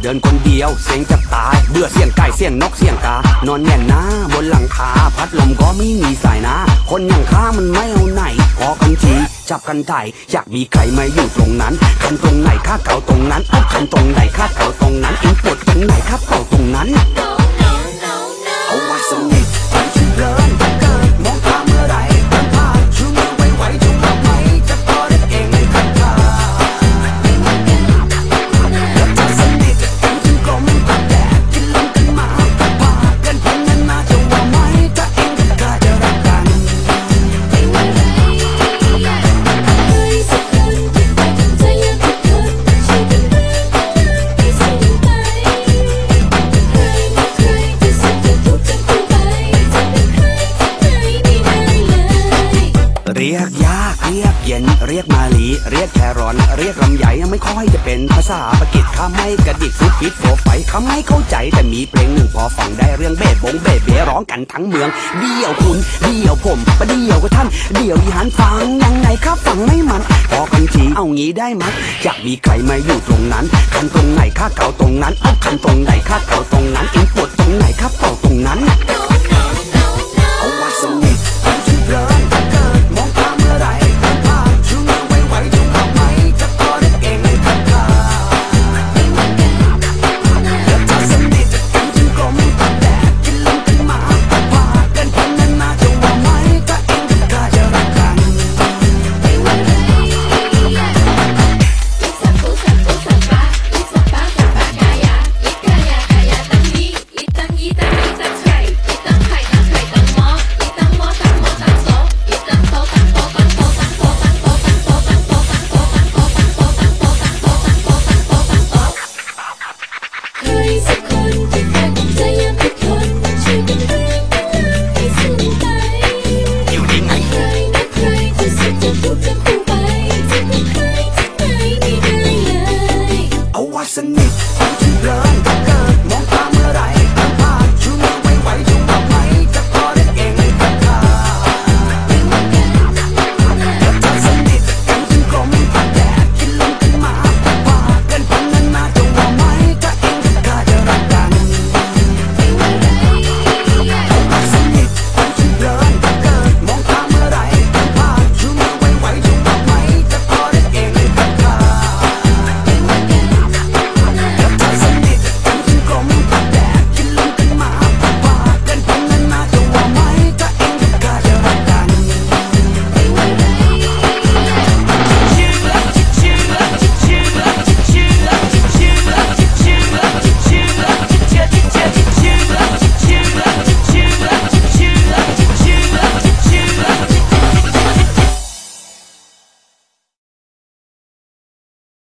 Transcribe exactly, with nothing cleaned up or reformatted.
ดินคนเดียวเสียงจะตายเบื่อเสียงไก่เสียงนกเสียงกานอนแน่นหน้าบนหลังคาพัดลมก็ไม่มีสายนะคนอย่างข้ามันไม่เอาไหนพอกันทีจับกันไถ่อยากมีใครมาอยู่ตรงนั้นคันตรงไหนข้าเก่าตรงนั้นเอาคันตรงไหนข้าเก่าตรงนั้นอินปวดตรงไหนข้าเก่าตรงนั้นเอาไว้สนิทใจฉันเพลินเกินมองตาเมื่อไรตันพาชูมือไว้ไว้จุ่มเอาไว้จะต่อได้เองไม่ทันทาแล้วจะสนิทกันจนกลมตาแดดกินลมกันมาตัดพากันพันนั้นมาจะว่าไหมถ้าเองกับข้าจะรักกันเรียกยากเรียกเย็นเรียกมาลีเรียกแครอนเรียกลำใหญ่ไม่ค่อยจะเป็นภาษาปากีสข้าไม่กระดิกฟุตฟิตโฟไฟข้าไม่เข้าใจแต่มีเพลงหนึ่งพอฟังได้เรื่องเบ็ดบงเบ็ดเบร้องกันทั้งเมืองเดี่ยวคุณเดี่ยวผมประเดี่ยวกับท่านเดี่ยวอีหันฟังยังไงครับฟังไม่มันพอกันทีเอางี้ได้มั้ยอยากมีใครมาอยู่ตรงนั้นคันตรงไหนข้าเก่าตรงนั้นเอาคันตรงไหนข้าเก่าตรงนั้นอินปวดตรงไหนข้าเก่าตรงนั้น